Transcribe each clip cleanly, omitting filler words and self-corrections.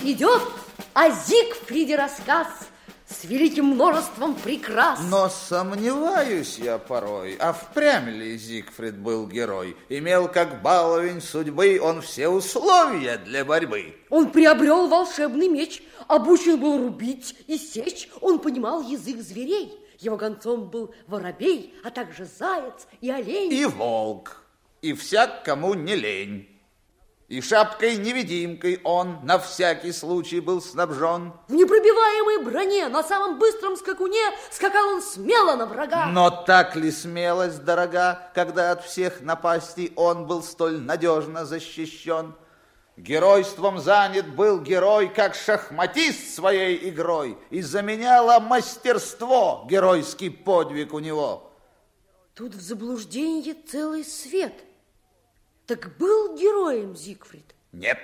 идет о Зигфриде рассказ с великим множеством прикрас. Но сомневаюсь я порой, а впрямь ли Зигфрид был герой? Имел как баловень судьбы он все условия для борьбы. Он приобрел волшебный меч, обучен был рубить и сечь, он понимал язык зверей. Его гонцом был воробей, а также заяц и олень. И волк, и всяк, кому не лень. И шапкой-невидимкой он на всякий случай был снабжен. В непробиваемой броне, на самом быстром скакуне скакал он смело на врага. Но так ли смелость дорога, когда от всех напастей он был столь надежно защищен? Геройством занят был герой, как шахматист своей игрой, и заменяло мастерство геройский подвиг у него. Тут в заблуждении целый свет. Так был героем Зигфрид? Нет.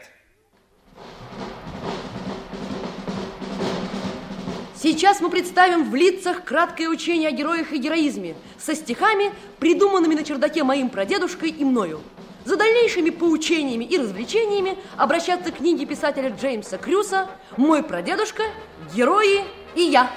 Сейчас мы представим в лицах краткое учение о героях и героизме со стихами, придуманными на чердаке моим прадедушкой и мною. За дальнейшими поучениями и развлечениями обращаться к книге писателя Джеймса Крюса «Мой прадедушка, герои и я».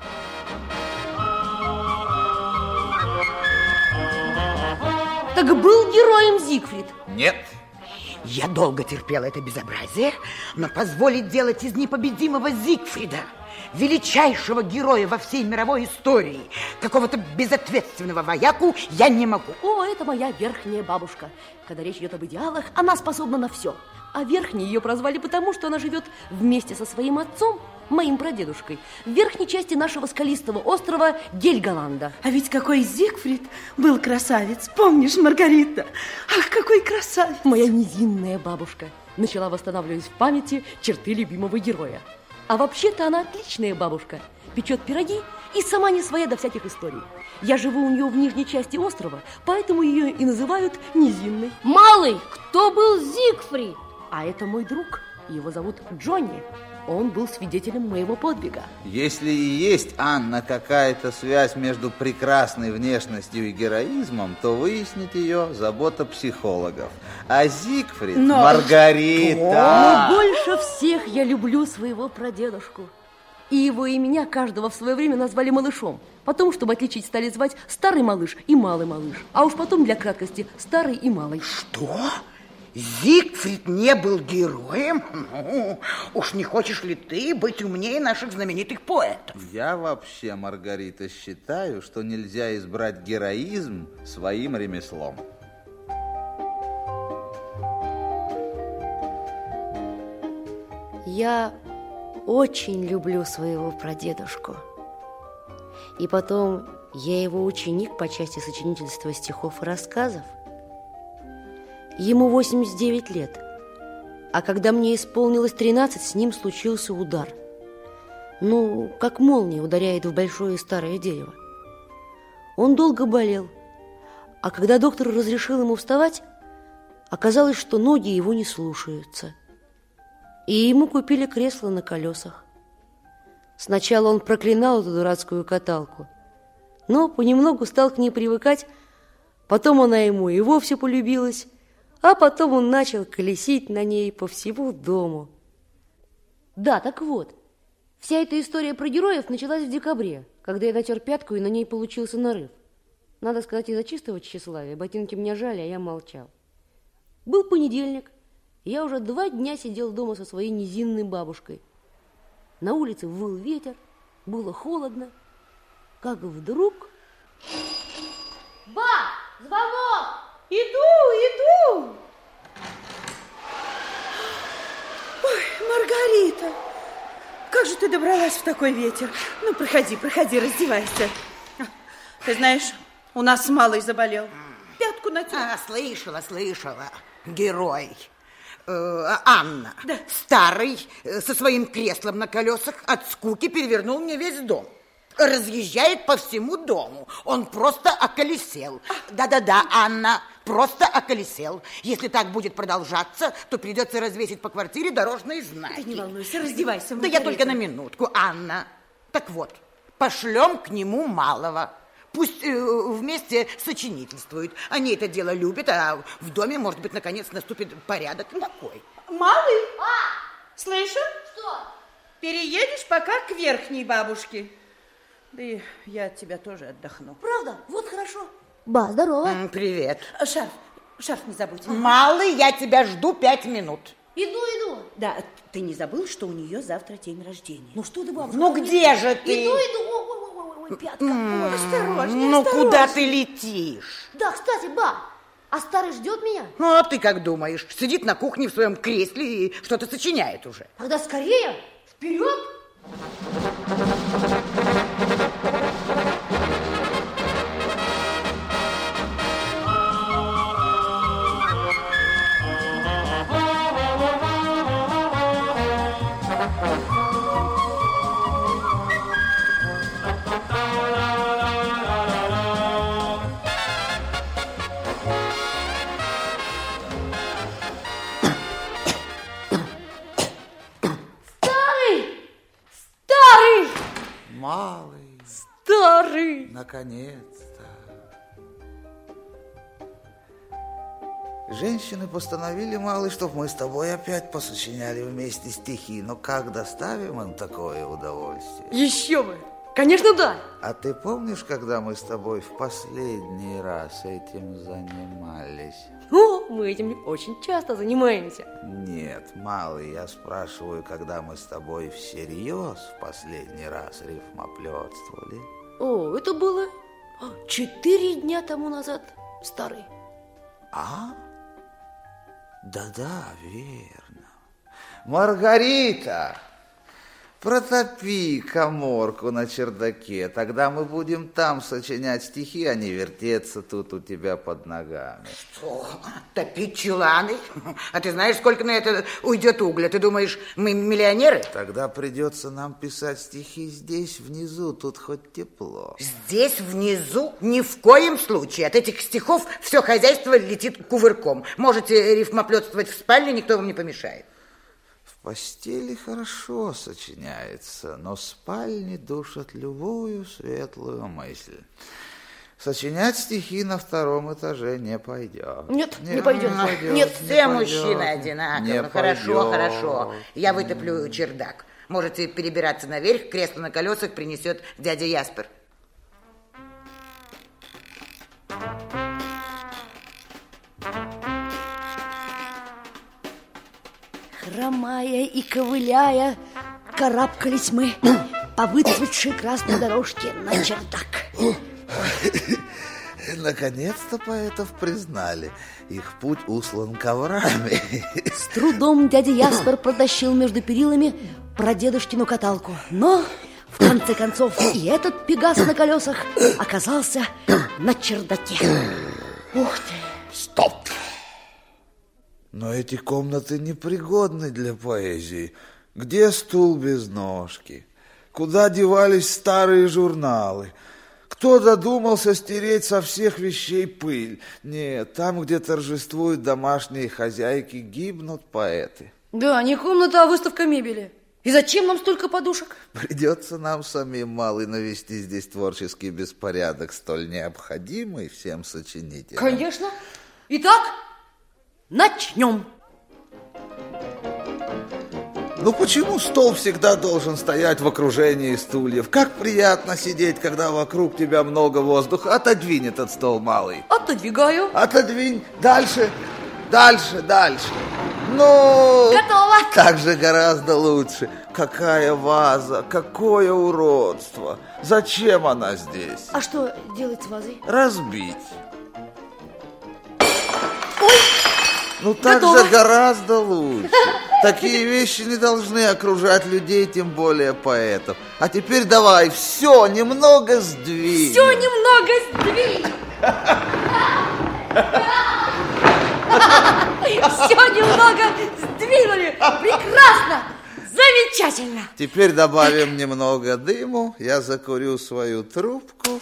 Так был героем Зигфрид? Нет. Я долго терпела это безобразие, но позволить делать из непобедимого Зигфрида, величайшего героя во всей мировой истории, какого-то безответственного вояку, я не могу. О, это моя верхняя бабушка. Когда речь идет об идеалах, она способна на все. А верхней ее прозвали потому, что она живет вместе со своим отцом, моим прадедушкой, в верхней части нашего скалистого острова Гельголанда. А ведь какой Зигфрид был красавец, помнишь, Маргарита? Ах, какой красавец! Моя низинная бабушка начала восстанавливать в памяти черты любимого героя. А вообще-то она отличная бабушка, печет пироги и сама не своя до всяких историй. Я живу у нее в нижней части острова, поэтому ее и называют низинной. Малый, кто был Зигфрид? А это мой друг, его зовут Джонни. Он был свидетелем моего подвига. Если и есть, Анна, какая-то связь между прекрасной внешностью и героизмом, то выяснить ее забота психологов. А Зигфрид, Маргарита... Но больше всех я люблю своего прадедушку. И его и меня каждого в свое время назвали малышом. Потом, чтобы отличить, стали звать старый малыш и малый малыш. А уж потом, для краткости, старый и малый. Что? Зигфрид не был героем? Ну, уж не хочешь ли ты быть умнее наших знаменитых поэтов? Я вообще, Маргарита, считаю, что нельзя избрать героизм своим ремеслом. Я очень люблю своего прадедушку. И потом, я его ученик по части сочинительства стихов и рассказов. Ему 89 лет, а когда мне исполнилось 13, с ним случился удар. Ну, как молния ударяет в большое старое дерево. Он долго болел, а когда доктор разрешил ему вставать, оказалось, что ноги его не слушаются. И ему купили кресло на колесах. Сначала он проклинал эту дурацкую каталку, но понемногу стал к ней привыкать, потом она ему и вовсе полюбилась, а потом он начал колесить на ней по всему дому. Да, так вот, вся эта история про героев началась в декабре, когда я натер пятку, и на ней получился нарыв. Надо сказать, из-за чистого тщеславия. Ботинки мне жали, а я молчал. Был понедельник, и я уже 2 дня сидел дома со своей низинной бабушкой. На улице выл ветер, было холодно, как вдруг... Ба, звонок! Иду! Ой, Маргарита, как же ты добралась в такой ветер? Ну, проходи, раздевайся. Ты знаешь, у нас малый заболел. Пятку натер. Слышала. Герой. Анна. Да. Старый, со своим креслом на колесах, от скуки перевернул мне весь дом. Разъезжает по всему дому. Он просто околесел. Да-да-да, Анна, просто околесел. Если так будет продолжаться, то придется развесить по квартире дорожные знаки. Ты не волнуйся, раздевайся. Да я только на минутку, Анна. Так вот, пошлем к нему малого. Пусть вместе сочинительствуют. Они это дело любят, а в доме, может быть, наконец наступит порядок. Какой? Малый? Слышишь? Что? что? Переедешь пока к верхней бабушке. Да и я от тебя тоже отдохну. Правда? Вот хорошо. Ба, здорово. Привет. Шарф не забудь. Малый, я тебя жду 5 минут. Иду. Да, ты не забыл, что у нее завтра день рождения? Ну что ты, бабушка? Ну где же ты? Иду. Ой, пятка. Ой, Осторожнее, Ну осторожнее. куда ты летишь? Да, кстати, ба, а старый ждет меня? Ну а ты как думаешь? Сидит на кухне в своем кресле и что-то сочиняет уже. Тогда скорее, вперед! Малый, Старый! наконец-то. Женщины постановили, малый, чтоб мы с тобой опять посочиняли вместе стихи. Но как доставим им такое удовольствие? Еще бы! Конечно, да! А ты помнишь, когда мы с тобой в последний раз этим занимались? О, мы этим очень часто занимаемся. Нет, малый, я спрашиваю, когда мы с тобой всерьез в последний раз рифмоплетствовали? О, это было 4 дня тому назад, старый. А? Да-да, верно. Маргарита, протопи каморку на чердаке, тогда мы будем там сочинять стихи, а не вертеться тут у тебя под ногами. Что? Топить чуланы? А ты знаешь, сколько на это уйдет угля? Ты думаешь, мы миллионеры? Тогда придется нам писать стихи здесь, внизу, тут хоть тепло. Здесь внизу ни в коем случае. От этих стихов все хозяйство летит кувырком. Можете рифмоплетствовать в спальне, никто вам не помешает. В постели хорошо сочиняется, но спальни душат любую светлую мысль. Сочинять стихи на 2-м этаже не пойдет. Нет, не пойдет. Нет, Все мужчины одинаковы. Не Ну, хорошо, пойдет. хорошо. Я вытоплю чердак. Можете перебираться наверх, кресло на колесах принесет дядя Яспер. Хромая и ковыляя, карабкались мы по выцветшей красной дорожке на чердак. Наконец-то поэтов признали. Их путь услан коврами. С трудом дядя Яспер протащил между перилами прадедушкину каталку. Но, в конце концов, и этот пегас на колесах оказался на чердаке. Ух ты! Стоп! Но эти комнаты непригодны для поэзии. Где стул без ножки? Куда девались старые журналы? Кто додумался стереть со всех вещей пыль? Нет, там, где торжествуют домашние хозяйки, гибнут поэты. Да, не комната, а выставка мебели. И зачем нам столько подушек? Придется нам самим, малый, навести здесь творческий беспорядок, столь необходимый всем сочинителям. Конечно. Итак, начнем. Ну почему стол всегда должен стоять в окружении стульев? Как приятно сидеть, когда вокруг тебя много воздуха. Отодвинь этот стол, малый. Отодвигаю. Отодвинь. Дальше, дальше, дальше. Ну... Готово. Так же гораздо лучше. Какая ваза, какое уродство. Зачем она здесь? А что делать с вазой? Разбить. Ой, Ну так готово. же гораздо лучше. Такие вещи не должны окружать людей, тем более поэтов. А теперь давай, все, немного сдвинь. Все немного сдвинь. Все немного сдвинули. Прекрасно. Замечательно. Теперь добавим немного дыму. Я закурю свою трубку.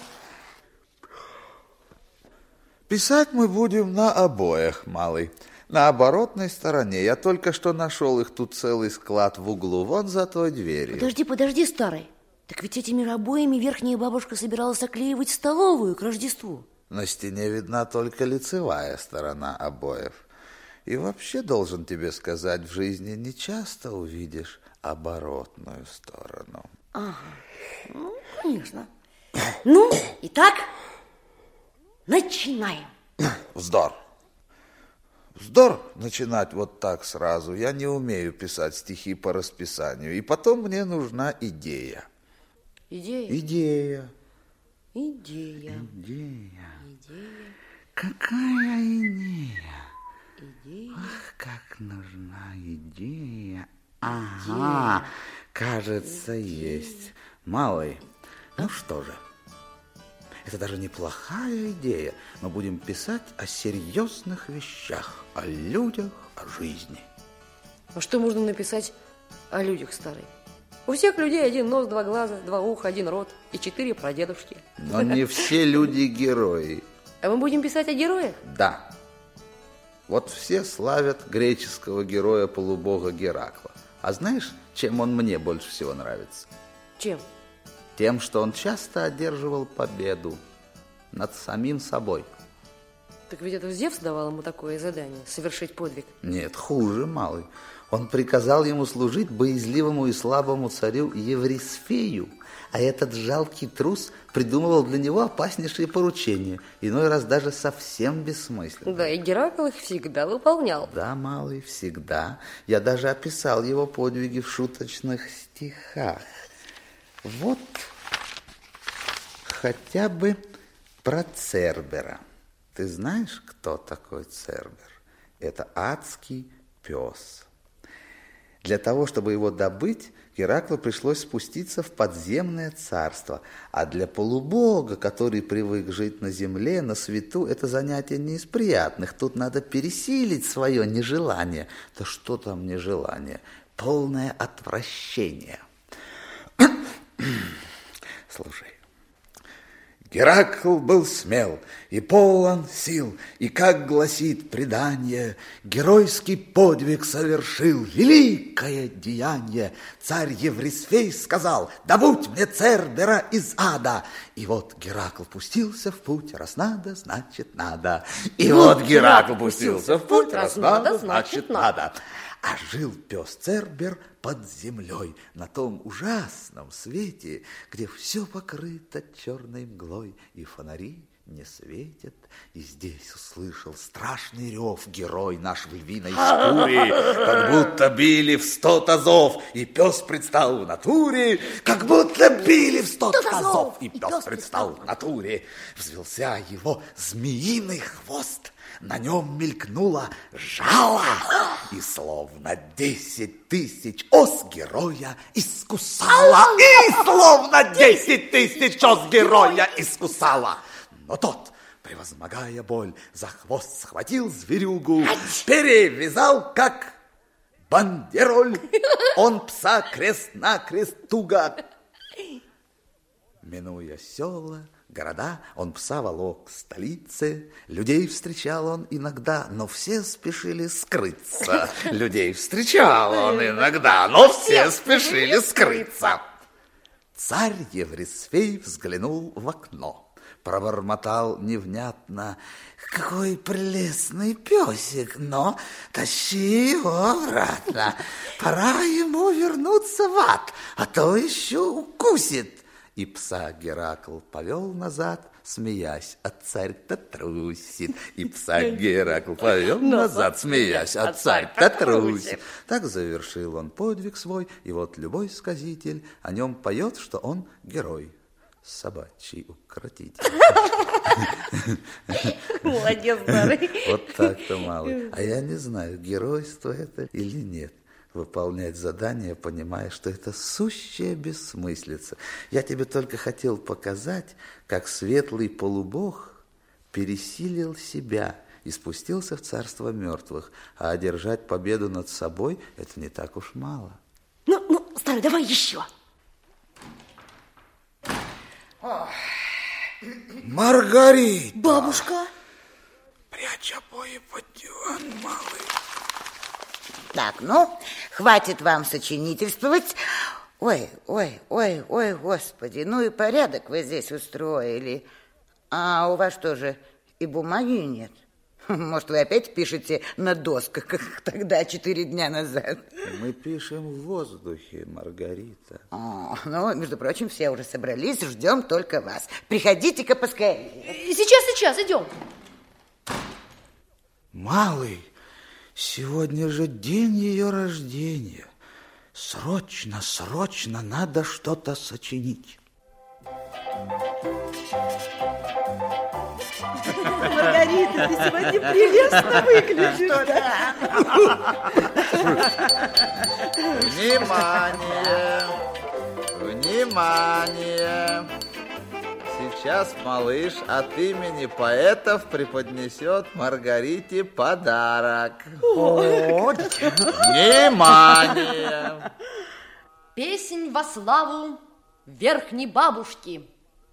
Писать мы будем на обоях, малый. На оборотной стороне. Я только что нашел их тут целый склад в углу, вон за той дверью. Подожди, старый. Так ведь этими обоями верхняя бабушка собиралась оклеивать столовую к Рождеству. На стене видна только лицевая сторона обоев. И вообще, должен тебе сказать, в жизни не часто увидишь оборотную сторону. Ага, ну, конечно. Ну, итак, начинаем. Вздор. Вздор начинать вот так сразу. Я не умею писать стихи по расписанию. И потом мне нужна идея. Идея? Идея. Идея. Идея. Идея. Какая идея? Идея. Ах, как нужна идея. Ага, кажется, есть. Малый, ну что же, это даже неплохая идея. Мы будем писать о серьезных вещах, о людях, о жизни. А что можно написать о людях, старый? У всех людей один нос, два глаза, два уха, один рот и 4 прадедушки. Но не все люди герои. А мы будем писать о героях? Да. Вот все славят греческого героя-полубога Геракла. А знаешь, чем он мне больше всего нравится? Чем? Тем, что он часто одерживал победу над самим собой. Так ведь это Зевс давал ему такое задание – совершить подвиг. Нет, хуже, малый. Он приказал ему служить боязливому и слабому царю Еврисфею, а этот жалкий трус придумывал для него опаснейшие поручения, иной раз даже совсем бессмысленные. Да, и Геракл их всегда выполнял. Да, малый, всегда. Я даже описал его подвиги в шуточных стихах. Вот хотя бы про Цербера. Ты знаешь, кто такой Цербер? Это адский пес. Для того, чтобы его добыть, Гераклу пришлось спуститься в подземное царство. А для полубога, который привык жить на земле, на свету, это занятие не из приятных. Тут надо пересилить свое нежелание. Да что там нежелание? Полное отвращение. Слушай. Геракл был смел и полон сил, и, как гласит предание, геройский подвиг совершил, великое деяние. Царь Еврисфей сказал: добудь мне Цербера из ада. И вот Геракл пустился в путь, раз надо, значит надо. И вот Геракл пустился в путь, раз надо, значит надо. А жил пес Цербер под землей, на том ужасном свете, где все покрыто черной мглой, и фонари не светят. И здесь услышал страшный рев герой наш в львиной шкуре, как будто били в 100 тазов, и пес предстал в натуре, как будто били в 100 тазов, и пес предстал в натуре. Взвелся его змеиный хвост, на нем мелькнуло жало, и словно 10 000 ос героя искусала, и словно 10 000 ос героя искусала. Но тот, превозмогая боль, за хвост схватил зверюгу, перевязал, как бандероль. Он пса крест-накрест туго. Минуя села, города, он пса волок к столице. Людей встречал он иногда, но все спешили скрыться. Людей встречал он иногда, но все спешили скрыться. Царь Еврисфей взглянул в окно, пробормотал невнятно: какой прелестный песик, но тащи его обратно. Пора ему вернуться в ад, а то еще укусит. И пса Геракл повел назад, смеясь, а царь-то трусит. И пса Геракл повел назад, смеясь, а царь-то трусит. Так завершил он подвиг свой, и вот любой сказитель о нем поет, что он герой, собачий укротитель. Молодец, старый. Вот так-то, малый. А я не знаю, геройство это или нет. Выполнять задание, понимая, что это сущая бессмыслица. Я тебе только хотел показать, как светлый полубог пересилил себя и спустился в царство мертвых, а одержать победу над собой – это не так уж мало. Ну, старый, давай еще. Маргарита! Бабушка! Прячь обои под диван, малый. Так, ну, хватит вам сочинительствовать. Ой, господи, ну и порядок вы здесь устроили. А у вас что же, и бумаги нет? Может, вы опять пишете на досках, как тогда, 4 дня назад? Мы пишем в воздухе, Маргарита. Ну, между прочим, все уже собрались, ждем только вас. Приходите-ка поскорее. Сейчас, идем. Малый, сегодня же день ее рождения. Срочно надо что-то сочинить. Маргарита, ты сегодня прелестно выглядишь. Внимание! Сейчас малыш от имени поэтов преподнесет Маргарите подарок. Внимание! Песнь во славу верхней бабушки.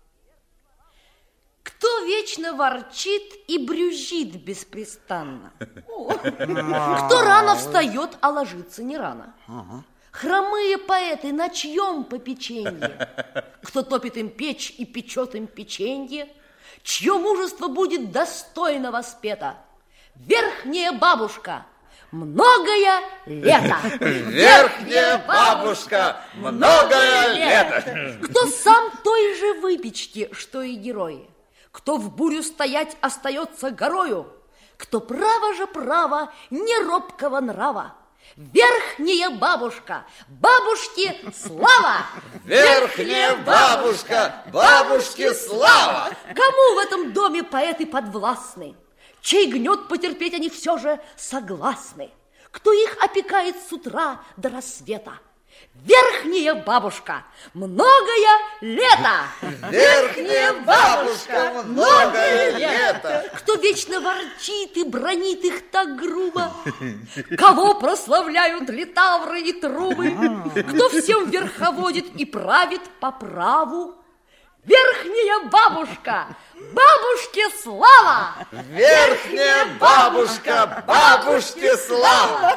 Кто вечно ворчит и брюзжит беспрестанно? Кто рано встает, а ложится не рано? Хромые поэты, на чьем попеченье? Кто топит им печь и печет им печенье? Чье мужество будет достойно воспето? Верхняя бабушка, многое лето. Верхняя бабушка, многое лето. Кто сам той же выпечки, что и герои? Кто в бурю стоять остается горою? Кто право, не робкого нрава? Верхняя бабушка, бабушке слава! Верхняя бабушка, бабушке слава! Кому в этом доме поэты подвластны? Чей гнет потерпеть они все же согласны? Кто их опекает с утра до рассвета? Верхняя бабушка, многое лето! Верхняя бабушка, многое лето! Кто вечно ворчит и бронит их так грубо? Кого прославляют литавры и трубы? Кто всем верховодит и правит по праву? Верхняя бабушка, бабушке слава! Верхняя бабушка, бабушке слава!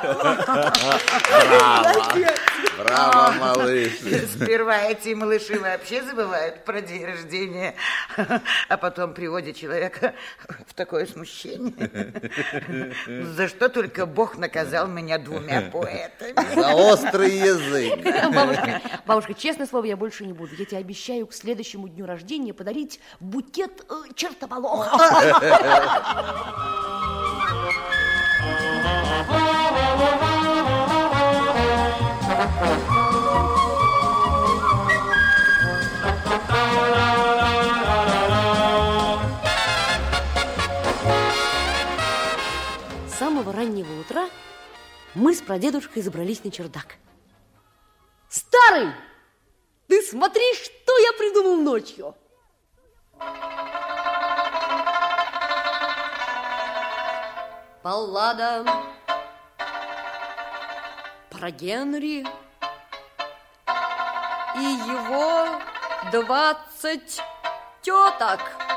Браво, малыш! Сперва эти малыши вообще забывают про день рождения, а потом приводят человека в такое смущение. За что только Бог наказал меня 2 поэтами. За острый язык. Бабушка, честное слово, я больше не буду. Я тебе обещаю к следующему дню рождения подарить букет чертополоха. С самого раннего утра мы с прадедушкой забрались на чердак. Старый, ты смотри, что я придумал ночью. Баллада про Генри и его 20 теток.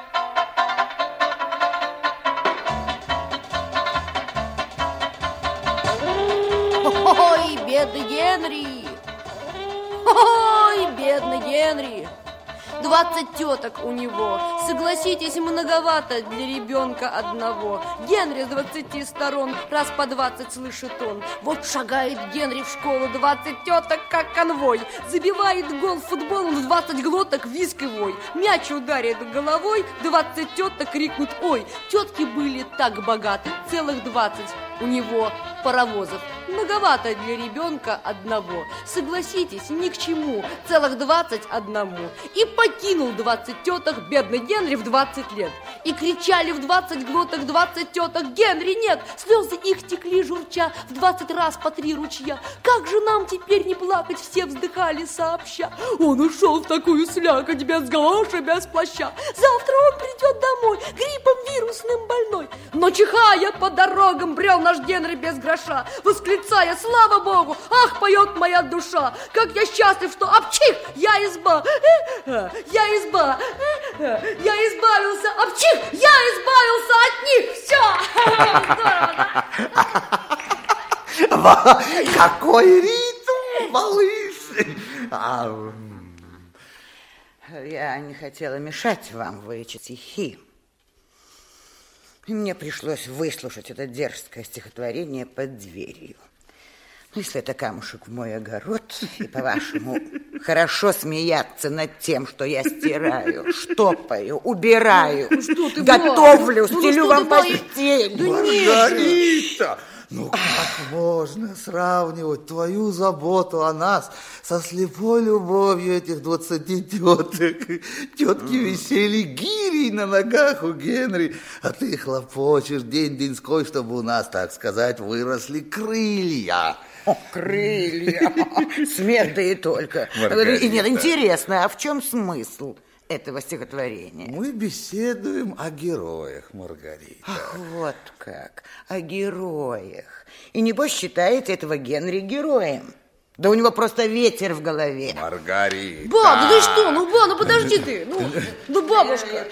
Ой, бедный Генри! Ой, бедный Генри! 20 теток у него. Согласитесь, многовато для ребенка одного. Генри с 20 сторон, раз по 20 слышит он. Вот шагает Генри в школу, 20 теток, как конвой. Забивает гол в футбол, он в 20 глоток визг и вой. Мяч ударит головой, 20 теток крикнут ой. Тетки были так богаты, целых 20 у него паровозов. Многовато для ребенка одного. Согласитесь, ни к чему. Целых 20 одному. И покинул 20 теток бедный Генри в 20 лет. И кричали в 20 глоток 20 теток: Генри нет! Слезы их текли журча в 20 раз по 3 ручья. Как же нам теперь не плакать? Все вздыхали сообща. Он ушел в такую слякоть, без галоши, без плаща. Завтра он придет домой, гриппом вирусным больной. Но чихая по дорогам брел наш Генри без гроша, восклицая: слава Богу, ах, поет моя душа, как я счастлив, что обчих, я избавился, обчих, я избавился от них, все. Какой ритм, малыш! Я не хотела мешать вам выучить стихи. И мне пришлось выслушать это дерзкое стихотворение под дверью. Ну, если это камушек в мой огород, и, по-вашему, хорошо смеяться над тем, что я стираю, штопаю, убираю, готовлю, стелю вам постель. Маргарита! Ну, как можно сравнивать твою заботу о нас со слепой любовью этих 20 теток? Тетки висели гирей на ногах у Генри, а ты хлопочешь день-деньской, чтобы у нас, так сказать, выросли крылья. О, крылья! Смех да и только. Маргарита. Нет, интересно, а в чем смысл этого стихотворения? Мы беседуем о героях, Маргарита. Ах, вот как, о героях. И небось считаете этого Генри героем? Да у него просто ветер в голове. Маргарита. Ба, да ты что? Ну подожди ты. Ну, бабушка.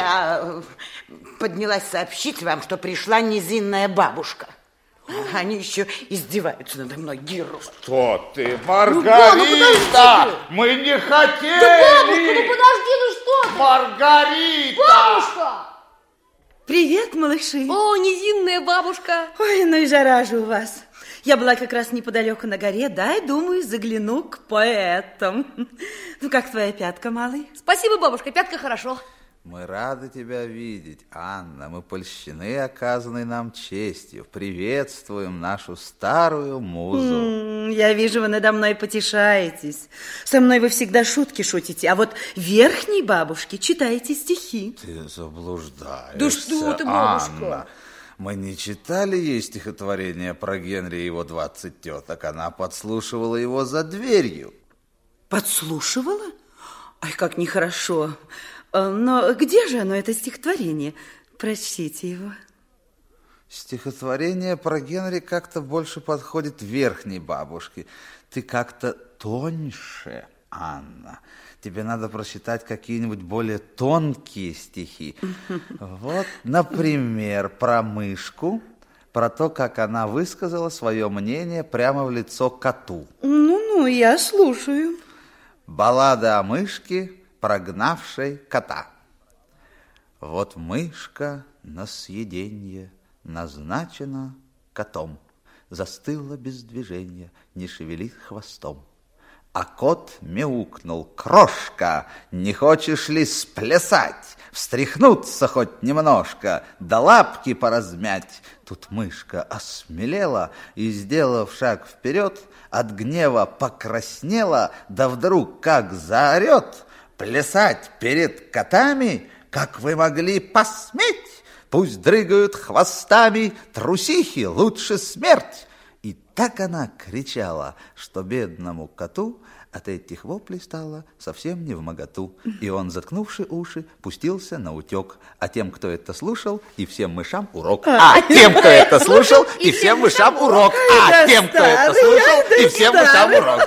Я поднялась сообщить вам, что пришла низинная бабушка. Они еще издеваются надо мной, Геру. Что ты, Маргарита? Мы не хотели! Да, бабушка, ну подожди, ну что ты? Маргарита! Бабушка! Привет, малыши. О, низинная бабушка. Ой, ну и жара же у вас. Я была как раз неподалеку на горе, да, и думаю, загляну к поэтам. Ну, как твоя пятка, малый? Спасибо, бабушка, пятка хорошо. Мы рады тебя видеть, Анна. Мы польщены оказанной нам честью. Приветствуем нашу старую музу. Я вижу, вы надо мной потешаетесь. Со мной вы всегда шутки шутите, а вот верхней бабушке читаете стихи. Ты заблуждаешься, Да что ты, бабушка? Анна. Мы не читали ей стихотворение про Генри и его 20 теток. Она подслушивала его за дверью. Подслушивала? Ай, как нехорошо. Но где же оно, это стихотворение? Прочтите его. Стихотворение про Генри как-то больше подходит верхней бабушке. Ты как-то тоньше, Анна. Тебе надо прочитать какие-нибудь более тонкие стихи. Вот, например, про мышку, про то, как она высказала свое мнение прямо в лицо коту. Ну, я слушаю. Баллада о мышке, прогнавшей кота. Вот мышка на съеденье назначена котом, застыла без движения, не шевелит хвостом. А кот мяукнул: крошка, не хочешь ли сплясать, встряхнуться хоть немножко, да лапки поразмять? Тут мышка осмелела и, сделав шаг вперед, от гнева покраснела, да вдруг как заорет: плясать перед котами, как вы могли посметь? Пусть дрыгают хвостами трусихи, лучше смерть. И так она кричала, что бедному коту от этих воплей стало совсем невмоготу. И он, заткнувши уши, пустился на утек. А тем, кто это слушал, и всем мышам урок. Тем, кто это слушал, и всем мышам урок. Тем, кто это слушал, и всем мышам урок.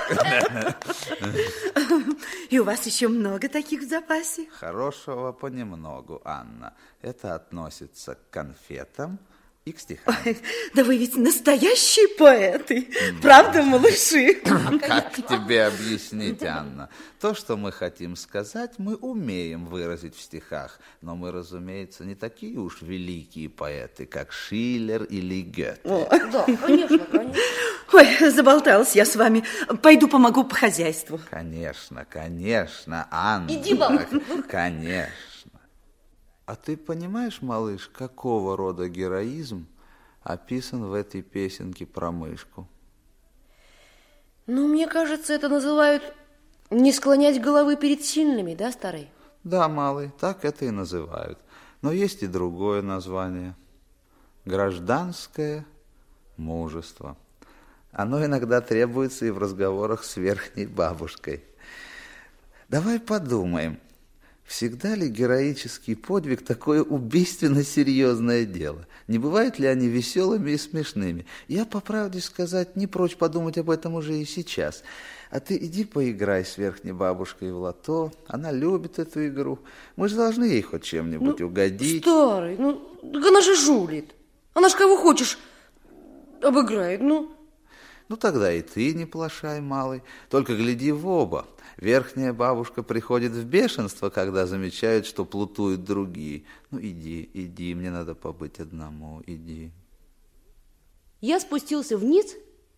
И у вас еще много таких в запасе? Хорошего понемногу, Анна. Это относится к конфетам и к стихам. Ой, да вы ведь настоящие поэты. Правда, малыши? Как тебе объяснить, Анна? То, что мы хотим сказать, мы умеем выразить в стихах. Но мы, разумеется, не такие уж великие поэты, как Шиллер или Гёте. Да, конечно, конечно. Ой, заболталась я с вами. Пойду помогу по хозяйству. Конечно, конечно, Анна. Иди, бабушка. Конечно. А ты понимаешь, малыш, какого рода героизм описан в этой песенке про мышку? Ну, мне кажется, это называют не склонять головы перед сильными, да, старый? Да, малый, так это и называют. Но есть и другое название. Гражданское мужество. Оно иногда требуется и в разговорах с верхней бабушкой. Давай подумаем. Всегда ли героический подвиг такое убийственно серьезное дело? Не бывают ли они веселыми и смешными? Я, по правде сказать, не прочь подумать об этом уже и сейчас. А ты иди поиграй с верхней бабушкой в лото. Она любит эту игру. Мы же должны ей хоть чем-нибудь угодить. Старый, так она же жулит. Она ж кого хочешь обыграет, Ну, тогда и ты не плашай, малый, только гляди в оба. Верхняя бабушка приходит в бешенство, когда замечает, что плутуют другие. Ну, иди, мне надо побыть одному, иди. Я спустился вниз.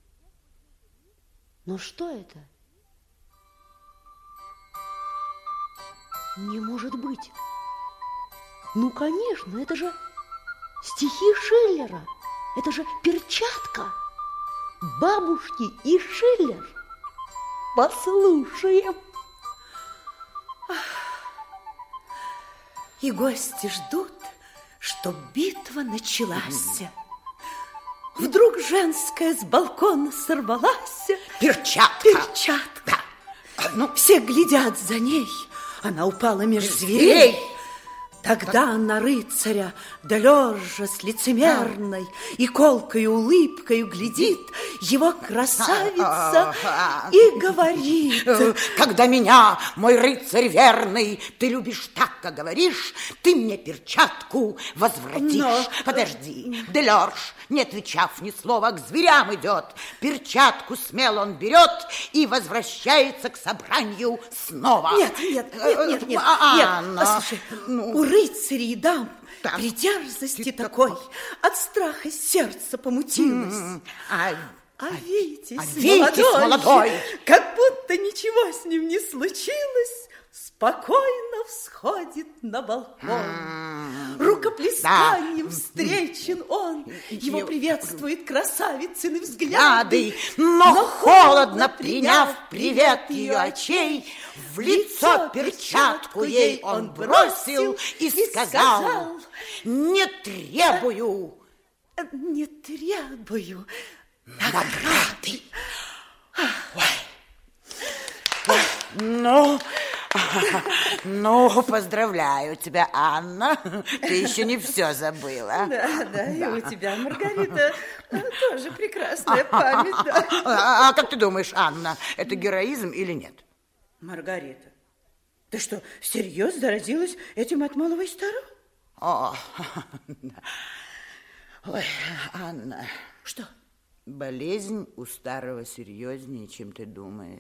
Но что это? Не может быть. Ну, конечно, это же стихи Шиллера. Это же перчатка бабушки и Шиллер. Послушаем. И гости ждут, что битва началась. Вдруг женская с балкона сорвалась. Перчатка. Ну, все глядят за ней. Она упала меж зверей. Тогда на рыцаря, да лежа с лицемерной и колкой улыбкою глядит его красавица и говорит: когда меня, мой рыцарь верный, ты любишь так, как говоришь, ты мне перчатку возвратишь. Но... Подожди, Делерж, не отвечав ни слова, к зверям идет. Перчатку смело он берет и возвращается к собранию снова. Нет. Анна, Послушай, у рыцарей и дам при дерзости такой от страха сердце помутилось. А Витязь молодой, как будто ничего с ним не случилось, спокойно всходит на балкон. Рукоплесканием встречен он. Его приветствует красавицыны взгляды. Но холодно приняв привет ее очей, в лицо перчатку ей он бросил и сказал: не требую награды. Ну, поздравляю тебя, Анна. Ты еще не все забыла. Да, и у тебя, Маргарита, тоже прекрасная память. А как ты думаешь, Анна, это героизм или нет? Маргарита, ты что, всерьез заразилась этим от малого и старого? Ой, Анна. Что? Болезнь у старого серьезнее, чем ты думаешь.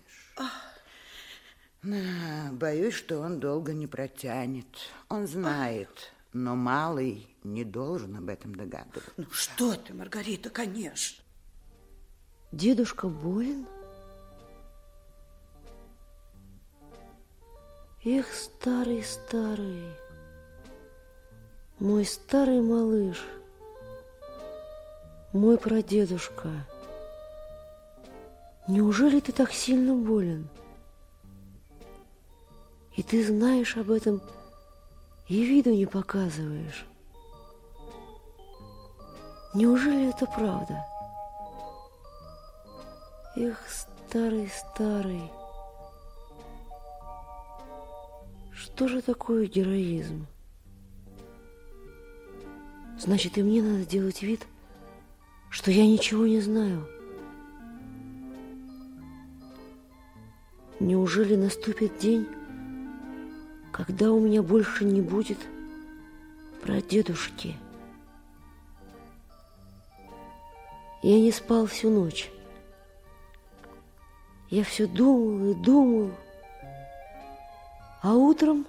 Боюсь, что он долго не протянет. Он знает, но малый не должен об этом догадываться. Ну что ты, Маргарита, конечно. Дедушка болен? Эх, старый, мой старый малыш, мой прадедушка, неужели ты так сильно болен? И ты знаешь об этом и виду не показываешь. Неужели это правда? Эх, старый. Что же такое героизм? Значит, и мне надо делать вид, что я ничего не знаю. Неужели наступит день, когда у меня больше не будет прадедушки? Я не спал всю ночь. Я все думал и думал. А утром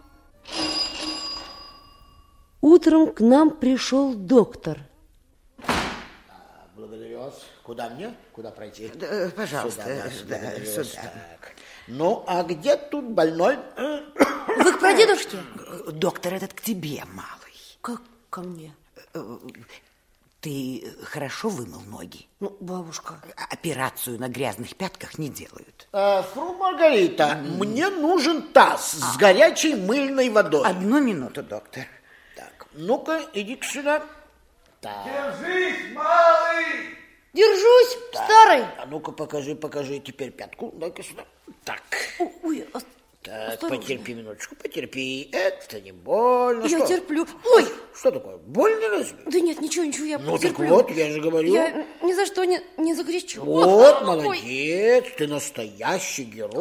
к нам пришел доктор. Благодарю вас. Куда мне? Куда пройти? Пожалуйста, сюда. Так. Ну, а где тут больной? Вы к прадедушке? Доктор этот к тебе, малый. Как ко мне? Ты хорошо вымыл ноги? Ну, бабушка. Операцию на грязных пятках не делают. Фру Маргарита, мне нужен таз с горячей мыльной водой. 1 минуту, доктор. Так, ну-ка, иди сюда. Так. Держись, малый! Держусь, старый. А ну-ка, покажи теперь пятку. Дай-ка сюда. Так. Ой, Так, осторожно. потерпи минуточку, потерпи. Это не больно. Я Что? терплю. Ой! Что такое? Больно разве? Да нет, ничего, я Ну так потерплю. вот, я же говорю. Я ни за что не закричу. Вот, Ой. молодец, ты настоящий герой.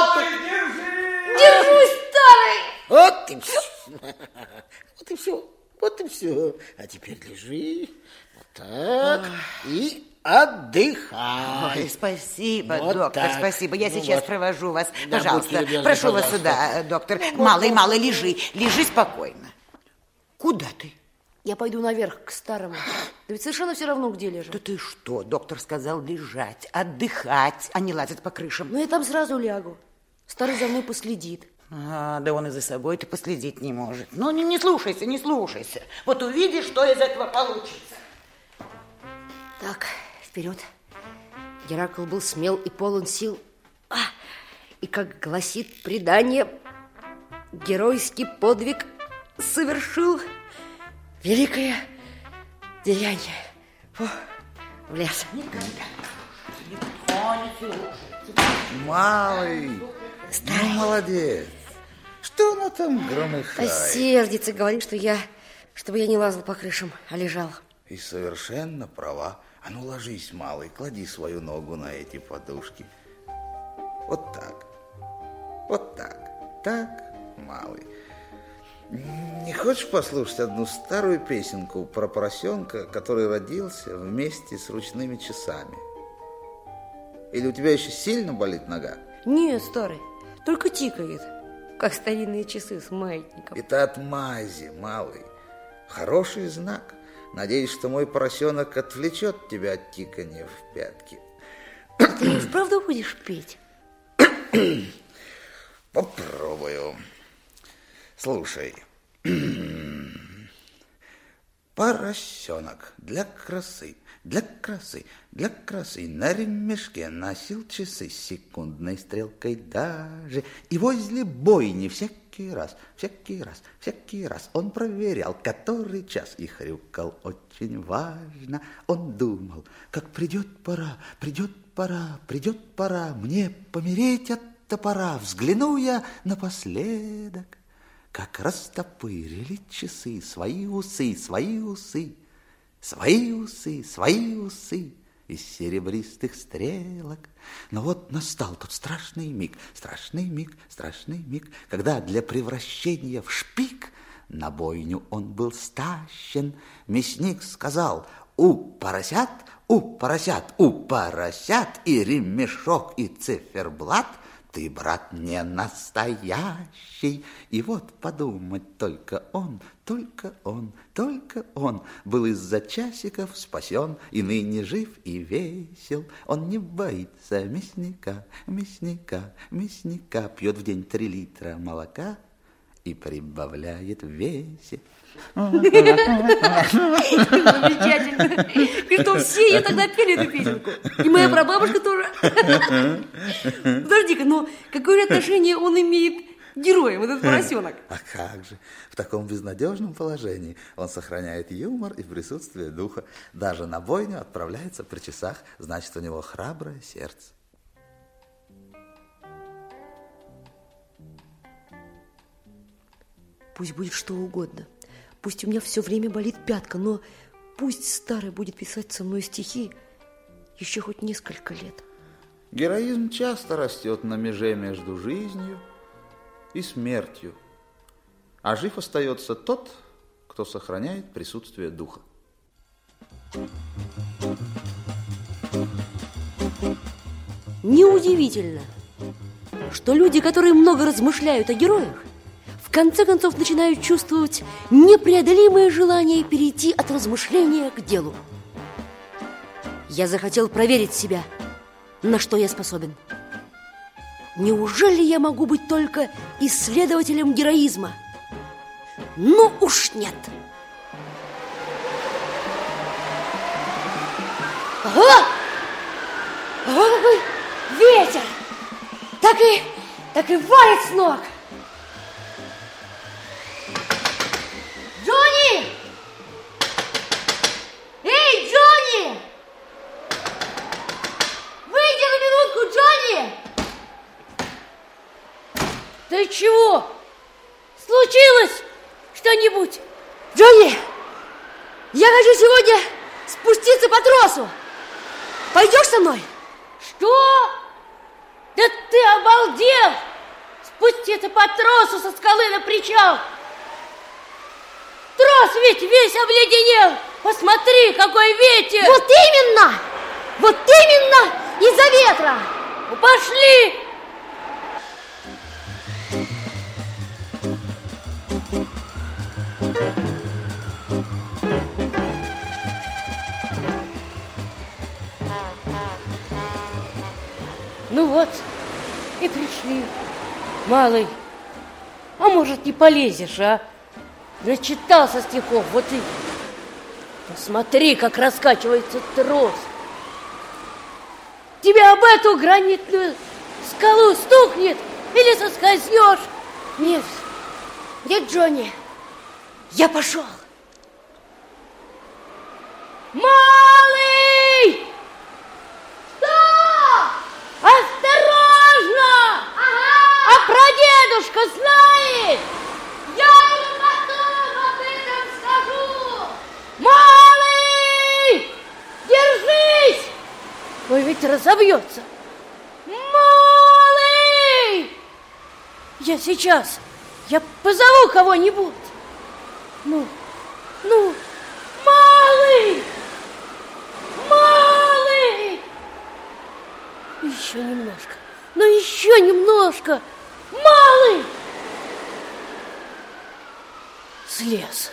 Держусь, старый. Вот и все. Вот и все. Вот и все. А теперь лежи. Вот так. И отдыхай. Ой, спасибо, Вот доктор, так. спасибо. Я Ну сейчас вот. провожу вас. Да, Пожалуйста, будьте любезны, прошу вас пожалуйста. сюда, доктор. Малый, лежи спокойно. Куда ты? Я пойду наверх к старому. Да ведь совершенно все равно, где лежу. Да ты что? Доктор сказал лежать, отдыхать, а не лазать по крышам. Ну, я там сразу лягу. Старый за мной последит. Да он и за собой-то последить не может. Ну, не слушайся, не слушайся. Вот увидишь, что из этого получится. Так, вперед. Геракл был смел и полон сил. И, как гласит предание, геройский подвиг совершил великое деяние. Фу, в лес. Малый, ну, молодец. Что она там А громыхает? сердится, говорит, чтобы я не лазал по крышам, а лежал. И совершенно права. А ну, ложись, малый, клади свою ногу на эти подушки. Вот так. Вот так. Так, малый. Не хочешь послушать одну старую песенку про поросенка, который родился вместе с ручными часами? Или у тебя еще сильно болит нога? Нет, старый, только тикает, как старинные часы с маятником. Это от мази, малый. Хороший знак. Надеюсь, что мой поросенок отвлечет тебя от тикания в пятки. Ты вправду будешь петь? Попробую. Слушай. Поросенок для красы, для красы, для красы на ремешке носил часы с секундной стрелкой даже. И возле бойни всякий раз он проверял, который час, и хрюкал очень важно. Он думал, как придет пора, мне помереть от топора. Взгляну я напоследок, как растопырили часы свои усы из серебристых стрелок. Но вот настал тот страшный миг, когда для превращения в шпик на бойню он был стащен. Мясник сказал: у поросят и ремешок, и циферблат ты, брат, не настоящий. И вот подумать, только он был из-за часиков спасен, и ныне жив и весел. Он не боится мясника, пьет в день 3 литра молока и прибавляет в весе. Замечательно. Притом все ее тогда пели эту песенку. И моя прабабушка тоже. Подожди-ка, но какое же отношение он имеет к героям, этот поросенок? А как же? В таком безнадежном положении он сохраняет юмор и присутствие духа. Даже на бойню отправляется при часах, значит, у него храброе сердце. Пусть будет что угодно. Пусть у меня все время болит пятка, но пусть старый будет писать со мной стихи еще хоть несколько лет. Героизм часто растет на меже между жизнью и смертью, а жив остается тот, кто сохраняет присутствие духа. Неудивительно, что люди, которые много размышляют о героях, в конце концов начинают чувствовать непреодолимое желание перейти от размышления к делу. Я захотел проверить себя, на что я способен. Неужели я могу быть только исследователем героизма? Ну уж нет! Ага! Ага, какой ветер! Так и валит с ног! Джонни! Эй, Джонни! Выйди на минутку, Джонни! Ты чего? Случилось что-нибудь? Джонни, я хочу сегодня спуститься по тросу. Пойдешь со мной? Что? Да ты обалдел! Спуститься по тросу со скалы на причал! Трос ведь весь обледенел. Посмотри, какой ветер. Вот именно! Вот именно из-за ветра! Ну, пошли! Ну вот, и пришли. Малый, а может, не полезешь, а? Начитался стихов, вот и... Посмотри, как раскачивается трос. Тебя об эту гранитную скалу стукнет или соскользнешь? Нет, нет, Джонни, я пошел. Малый! Стоп! Осторожно! Ага! А прадедушка знает? Я ему потом об этом скажу. Малый! Держись! Ой, ведь разобьется. Малый! Я сейчас. Я позову кого-нибудь. Ну, малый! Малый! Еще немножко. Ну, еще немножко. Малый! Слез.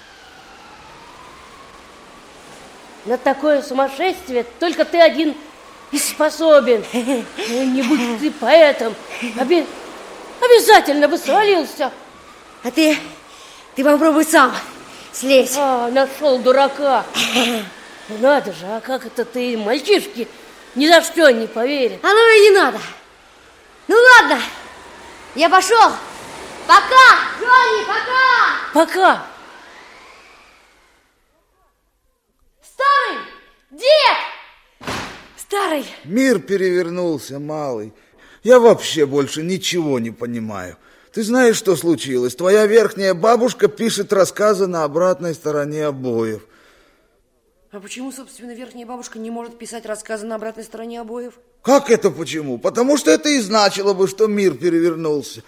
На такое сумасшествие только ты один и способен. Не будь ты поэтом, обязательно бы свалился. А ты попробуй сам слезь. Нашел дурака. Надо же, а как это ты, мальчишки, ни за что не поверят. А ну и не надо. Ну ладно, я пошел. Пока, Джонни, пока. Пока. Старый, дед! Старый. Мир перевернулся, малый. Я вообще больше ничего не понимаю. Ты знаешь, что случилось? Твоя верхняя бабушка пишет рассказы на обратной стороне обоев. А почему, собственно, верхняя бабушка не может писать рассказы на обратной стороне обоев? Как это почему? Потому что это и значило бы, что мир перевернулся.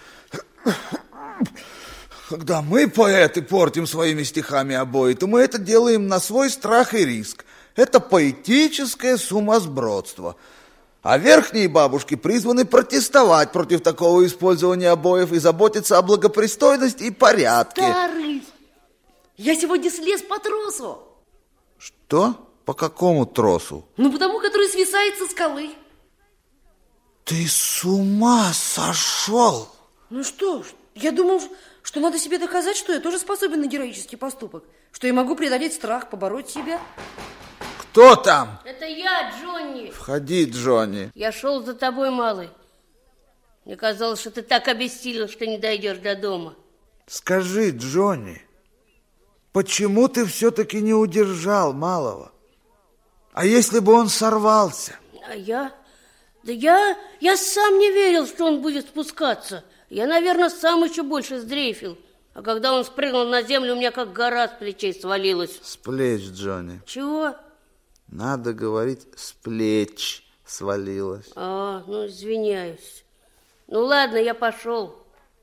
Когда мы, поэты, портим своими стихами обои, то мы это делаем на свой страх и риск. Это поэтическое сумасбродство. А верхние бабушки призваны протестовать против такого использования обоев и заботиться о благопристойности и порядке. Старый, я сегодня слез по тросу. Что? По какому тросу? Ну, потому, который свисает со скалы. Ты с ума сошел? Ну что ж, я думал, что надо себе доказать, что я тоже способен на героический поступок. Что я могу преодолеть страх, побороть себя. Кто там? Это я, Джонни. Входи, Джонни. Я шел за тобой, малый. Мне казалось, что ты так обессилел, что не дойдешь до дома. Скажи, Джонни, почему ты все-таки не удержал малого? А если бы он сорвался? А я? Да я сам не верил, что он будет спускаться. Я, наверное, сам еще больше сдрейфил. А когда он спрыгнул на землю, у меня как гора с плечей свалилась. С плеч, Джонни. Чего? Надо говорить, с плеч свалилась. Ну, извиняюсь. Ну, ладно, я пошел.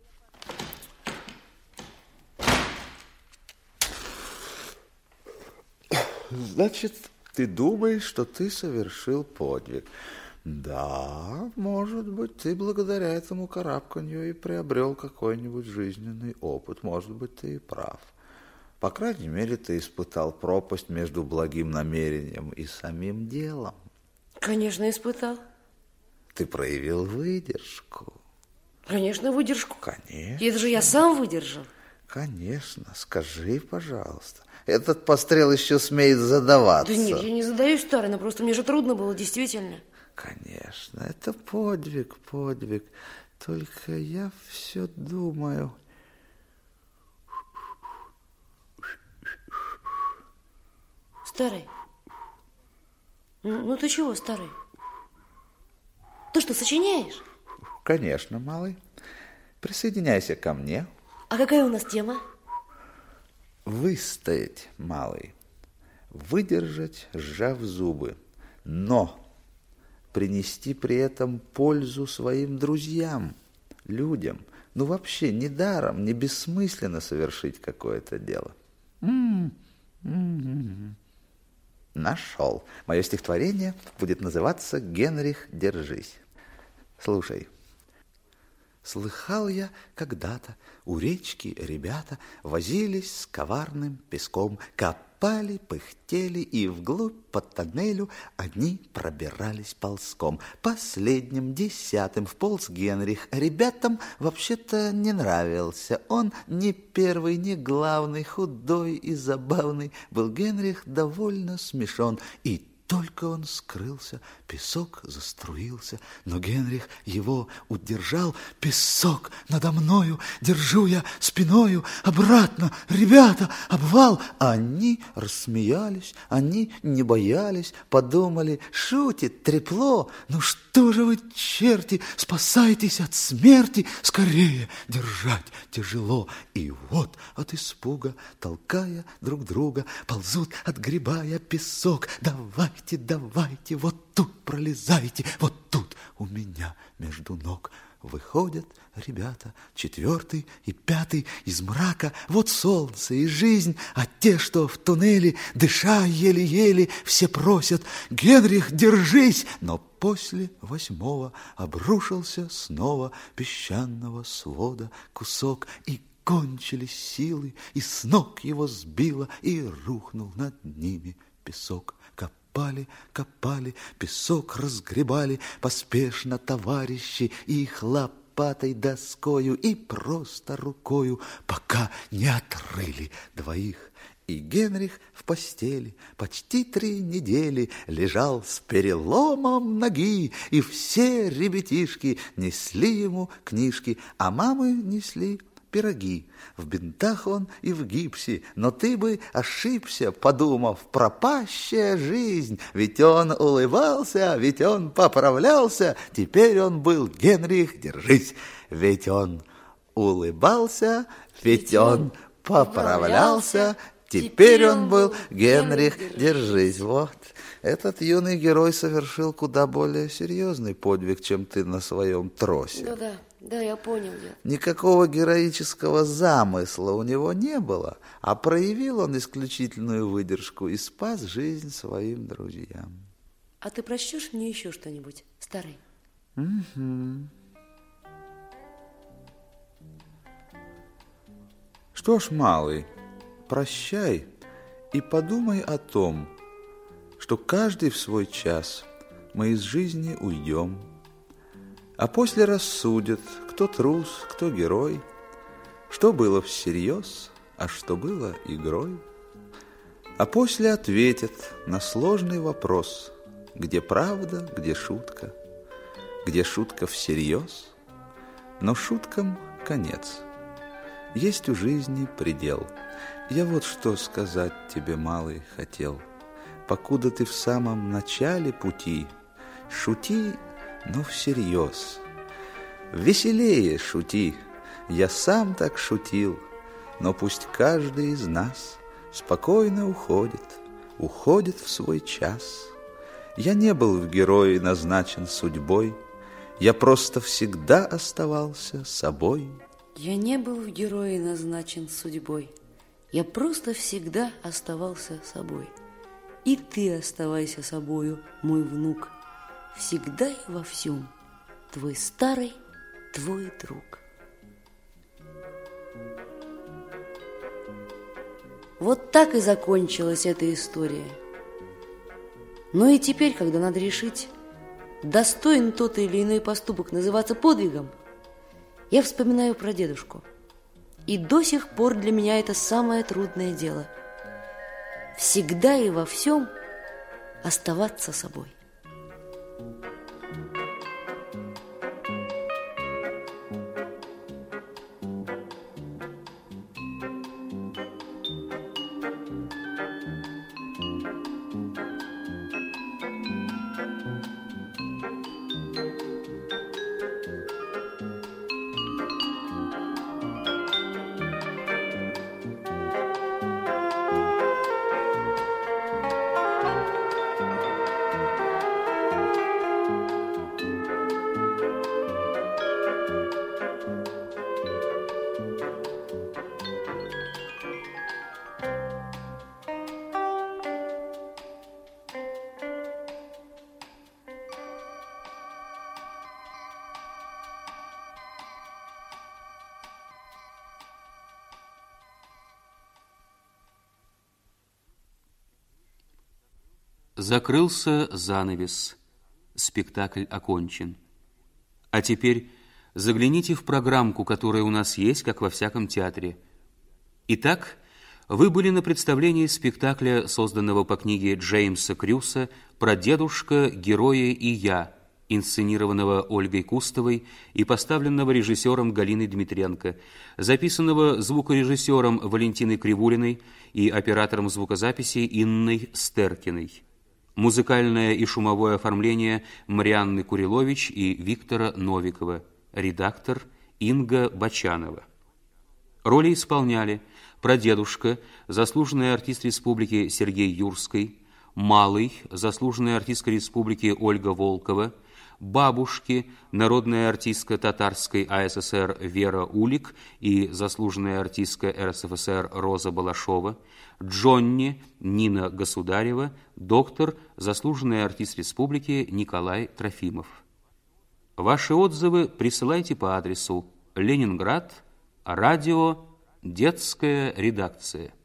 Значит, ты думаешь, что ты совершил подвиг? Да, может быть, ты благодаря этому карабканью и приобрел какой-нибудь жизненный опыт. Может быть, ты и прав. По крайней мере, ты испытал пропасть между благим намерением и самим делом. Конечно, испытал. Ты проявил выдержку. Конечно, выдержку. Конечно. И это же я сам выдержал. Конечно. Скажи, пожалуйста. Этот пострел еще смеет задаваться. Да нет, я не задаюсь, старый, но просто мне же трудно было, действительно. Конечно, это подвиг. Только я все думаю... Старый, ну ты чего, старый? Ты что, сочиняешь? Конечно, малый. Присоединяйся ко мне. А какая у нас тема? Выстоять, малый. Выдержать, сжав зубы. Но принести при этом пользу своим друзьям, людям. Ну, вообще, не даром, не бессмысленно совершить какое-то дело. Нашел. Мое стихотворение будет называться «Генрих, держись». Слушай. Слыхал я когда-то, у речки ребята возились с коварным песком, копали, пыхтели, и вглубь по тоннелю они пробирались ползком. Последним, 10-м, вполз Генрих. Ребятам вообще-то не нравился. Он не первый, не главный, худой и забавный. Был Генрих довольно смешон, и только он скрылся, песок заструился, но Генрих его удержал. Песок надо мною, держу я спиною, обратно, ребята, обвал. Они рассмеялись, они не боялись, подумали, шутит трепло. Ну что же вы, черти, спасайтесь от смерти, скорее держать тяжело. И вот от испуга, толкая друг друга, ползут, отгребая песок. Давайте, давайте, вот тут пролезайте, вот тут у меня между ног. Выходят ребята, 4-й и 5-й из мрака. Вот солнце и жизнь, а те, что в туннеле, дыша еле-еле, все просят: «Генрих, держись!» Но после 8-го обрушился снова песчаного свода кусок, и кончились силы, и с ног его сбило, и рухнул над ними песок. Копали, копали, песок разгребали поспешно товарищи, и их лопатой, доскою и просто рукою, пока не отрыли двоих. И Генрих в постели почти 3 недели лежал с переломом ноги, и все ребятишки несли ему книжки, а мамы несли пироги. В бинтах он и в гипсе, но ты бы ошибся, подумав: пропащая жизнь. Ведь он улыбался, ведь он поправлялся, теперь он был Генрих, держись. Ведь он улыбался, ведь он поправлялся, теперь он был Генрих, держись. Вот. Этот юный герой совершил куда более серьезный подвиг, чем ты на своем тросе. Да, я понял. Никакого героического замысла у него не было, а проявил он исключительную выдержку и спас жизнь своим друзьям. А ты прочтешь мне еще что-нибудь, старый? Угу. Что ж, малый, прощай и подумай о том, что каждый в свой час мы из жизни уйдем, а после рассудят, кто трус, кто герой, что было всерьез, а что было игрой. А после ответят на сложный вопрос: где правда, где шутка всерьез, но шуткам конец. Есть у жизни предел. Я вот что сказать тебе, малый, хотел. Покуда ты в самом начале пути, шути, но всерьез. Веселее шути, я сам так шутил, но пусть каждый из нас спокойно уходит в свой час. Я не был в герое назначен судьбой, я просто всегда оставался собой. Я не был в герое назначен судьбой, я просто всегда оставался собой. И ты оставайся собою, мой внук, всегда и во всем твой старый, твой друг. Вот так и закончилась эта история. Но и теперь, когда надо решить, достоин тот или иной поступок называться подвигом, я вспоминаю про дедушку. И до сих пор для меня это самое трудное дело. Всегда и во всем оставаться собой. Закрылся занавес. Спектакль окончен. А теперь загляните в программку, которая у нас есть, как во всяком театре. Итак, вы были на представлении спектакля, созданного по книге Джеймса Крюса «Прадедушка, герои и я», инсценированного Ольгой Кустовой и поставленного режиссером Галиной Дмитренко, записанного звукорежиссером Валентиной Кривулиной и оператором звукозаписи Инной Стеркиной. Музыкальное и шумовое оформление Марианны Курилович и Виктора Новикова. Редактор Инга Бочанова. Роли исполняли прадедушка, заслуженный артист республики Сергей Юрский, малый, заслуженная артистка республики Ольга Волкова, бабушки, народная артистка Татарской АССР Вера Улик и заслуженная артистка РСФСР Роза Балашова, Джонни Нина Государева, доктор, заслуженный артист республики Николай Трофимов. Ваши отзывы присылайте по адресу Ленинград, радио, детская редакция.